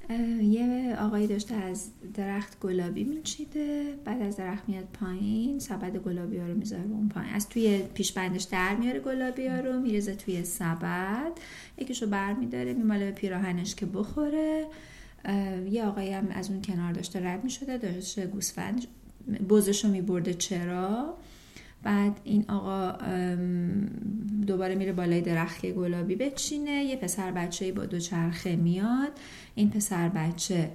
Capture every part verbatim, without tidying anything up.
یه آقایی داشته از درخت گلابی میچیده، بعد از درخت میاد پایین، سبد گلابی ها رو میذاره اون پایین، از توی پیشبندش در میاره گلابی ها رو میریزه توی سبد، یکیشو بر میداره میماله به پیراهنش که بخوره. یه آقایی هم از اون کنار داشته رد میشده، داشته گوسفند بزشو میبرده چرا. بعد این آقا دوباره میره بالای درخت که گلابی بچینه. یه پسر بچه‌ای با دو چرخه میاد، این پسر بچه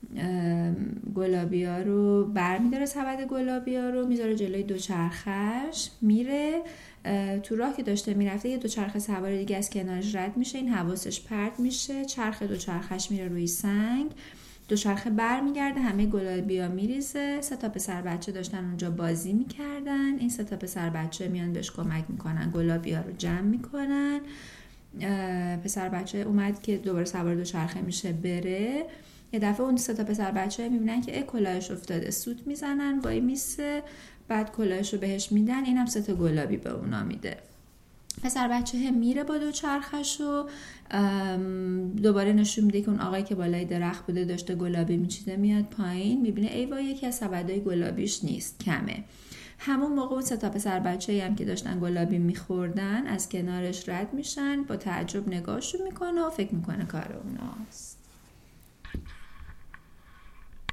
گلابی ها رو بر میداره، سبد گلابی ها رو میذاره جلوی دو چرخش، میره تو راه که داشته میرفته یه دو چرخه سوار دیگه از کنارش رد میشه، این حواسش پرت میشه، چرخ دو چرخش میره روی سنگ، دوچرخه بر میگرده، همه گلابی ها میریزه. سه تا پسر بچه داشتن اونجا بازی میکردن، این سه تا پسر بچه میان بهش کمک میکنن گلابی ها رو جمع میکنن. پسر بچه اومد که دوباره سوار دوچرخه میشه بره، یه دفعه اون سه تا پسر بچه میبینن که ای کلاهش افتاده، سوت میزنن وای میسه، بعد کلاهش رو بهش میدن، اینم سه تا گلابی به اونا میده. پسر بچه هم میره با دو چرخش و دوباره نشون میده که اون آقایی که بالای درخت بوده داشته گلابی میچیده میاد پایین، میبینه ای وای یکی از سبدای گلابیش نیست، کمه. همون موقع اون سه تا پسر بچه‌ای هم که داشتن گلابی میخوردن از کنارش رد میشن، با تعجب نگاهشون میکنه و فکر میکنه کار اوناست.